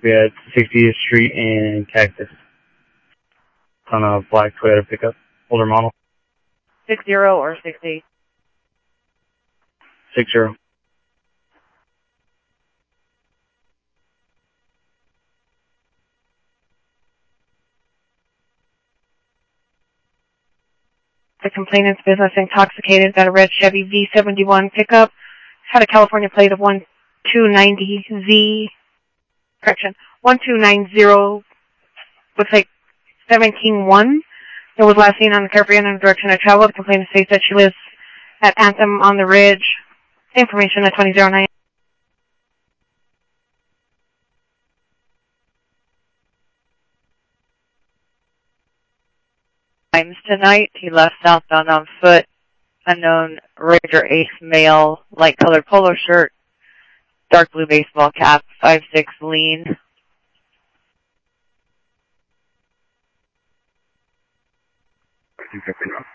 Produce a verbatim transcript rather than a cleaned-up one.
We had sixtieth Street and Cactus on a black Toyota pickup, older model. Six zero or sixty? Six zero. The complainant's business intoxicated, got a red Chevy V seventy-one pickup, had a California plate of one two nine zero Z, correction, one two nine zero, looks like seventeen one. It was last seen on the Carefree in the direction of travel. The complainant states that she lives at Anthem on the Ridge. Information at twenty oh nine. Times tonight. He left southbound on foot. Unknown Ranger Ace male, light colored polo shirt, dark blue baseball cap, five six lean. I think that's enough.